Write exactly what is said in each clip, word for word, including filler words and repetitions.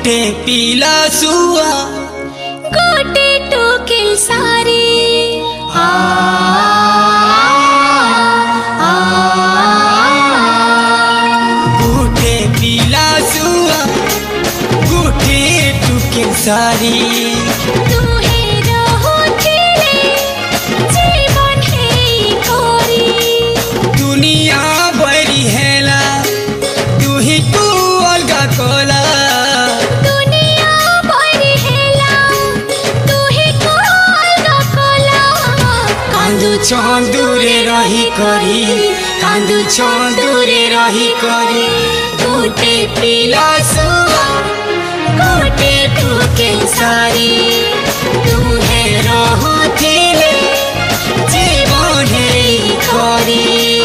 गोटे पीला सुआ गोटे टोकिल सारी आ, आ, आ, गोटे पीला सुआ गोटे टोकिल सारी दुनिया बड़ी हेला तू ही तू अलगा कोला दुनिया बड़ी हेला तू ही तू अलगा कोला कांदू चंदूरे रही करी कांदू चंदूरे रही करी गोटे पीला सुआ गोटे टोकिल सारी तू है रहुथिले जीवन है करी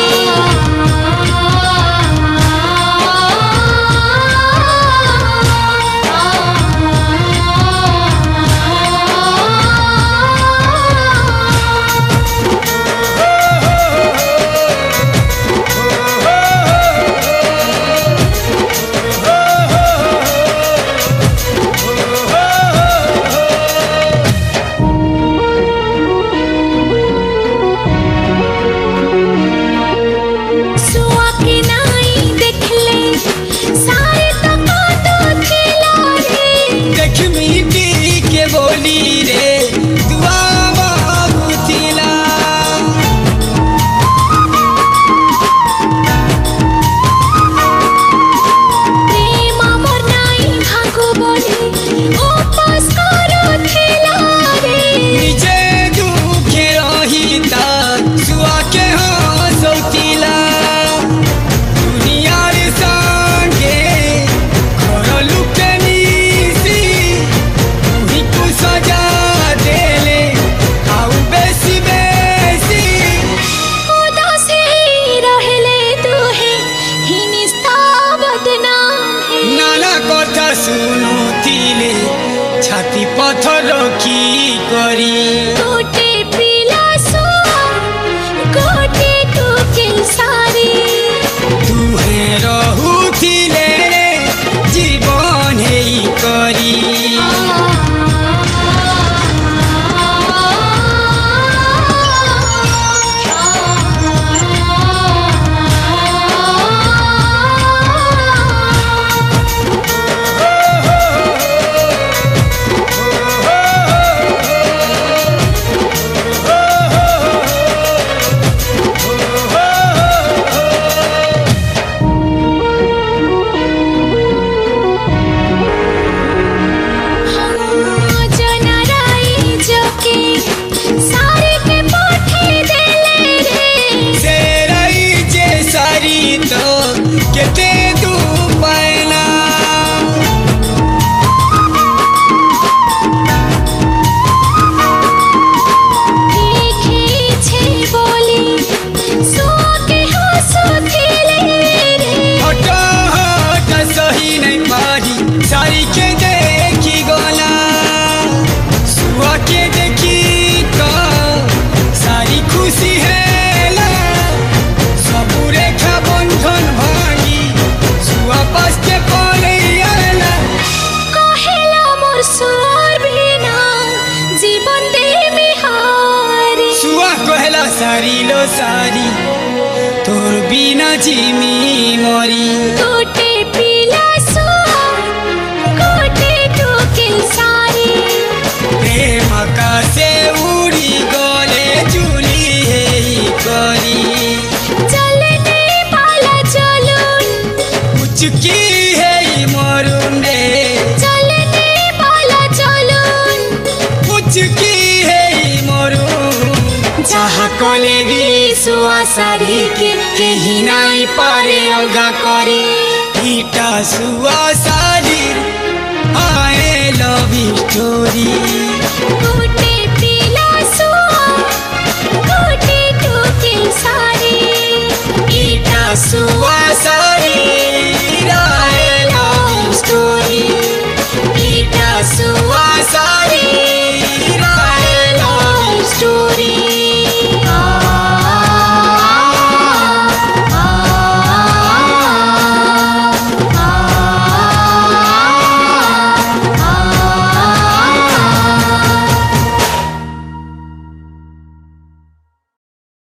सुनुथिले छाती पत्थर की करी गोटे पीला सुआ गोटे टोकिल सारी तू है रहुथिले जीवन है करी केते तू पायना देखे छे बोली सुआ के हंसुथिले रे हट हट सही नहीं पारी सारी के देखी गोला सुआ के देखी तो सारी खुशी है सबू रेखा बंधन वापस के पले आला कहेला मोर सुआर बिना जीवन दे मिहारी सुआ कहेला सारी लो सारी तोर बिना जीमी मरी गोटे पीला सुआ गोटे टोकिल सारी प्रेम का से उड़ी गले चुली है करी चलने वाला चलून चुकी है मरुंडे चलने वाला चलून चुकी है मरुन जहाँ कले भी सुआ सारी के कहीं नहीं पारे अलगा करे ईटा सुआ सारी आए लव स्टोरी गोटे पीला सुआ गोटे टोकिल सारी ईटा सुआ सारी